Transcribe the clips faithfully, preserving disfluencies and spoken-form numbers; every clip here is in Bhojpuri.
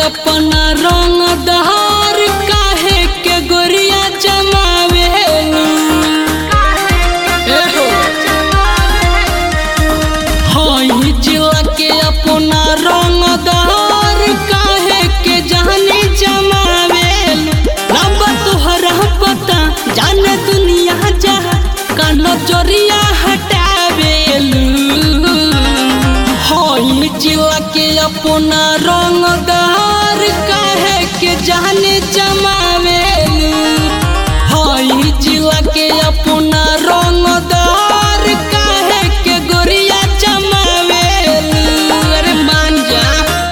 अपना रंग दहार काहे के गोरिया जमावेलू हई जिला के अपना रंग दहार काहे के जाने जमावेलू रब तोहरा पता जाने दुनिया जहाँ का नजरिया हटावेलू हई जिला के अपना रंग दहार काहे के जाने जमावेलू हई जिला के अपना रंग दहार काहे के गोरिया जमावेलू अरे मान जा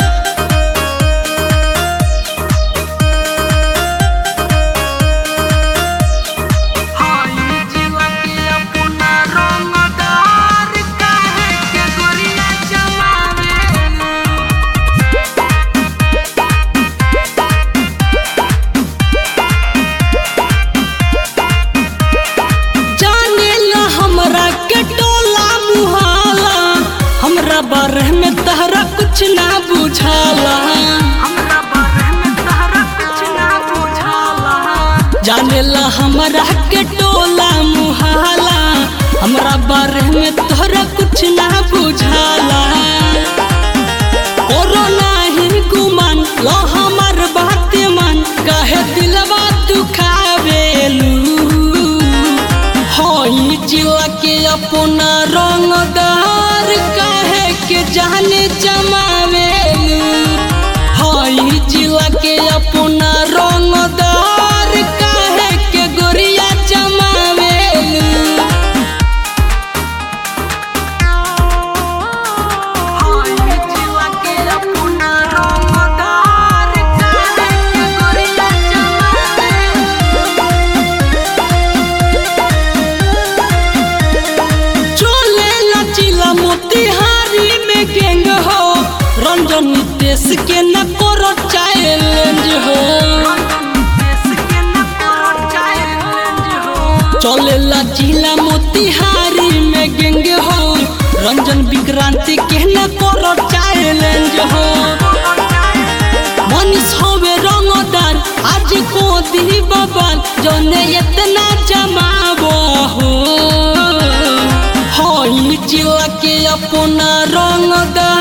हई जिला के अपना रंग दहार काहे के गोरिया जमावेलू जानेला हमरा के टोला मुहाला हमरा बारे में तहरा कुछ ना बुझाला हमरा बारे में तहरा कुछ ना बुझाला जानेला हमरा के टोला मुहाला हमरा बारे में तहरा कुछ ना बुझाला कोरोना ही गुमान लो हमर बात मान काहे दिलवा दुखावेलू हई जिला के अपना रंग दहार काहे के जाने जमावेलू हई जिला के अपना रंग दहार काहे के गोरिया जमावेलू हई जिला के अपना रंग दहार काहे के गोरिया जमावेलू चले लचिला मोतिहारी में गैंग हो रंजन नितेश के न करो चैलेंज हो चले लचिला मोतिहारी में गैंग हो रंजन विक्रांति के न करो चैलेंज हो मनीष होवे रंगदार आज को दी बबाल जौने इतना जमावो हो हई जिला के अपना रंग दहार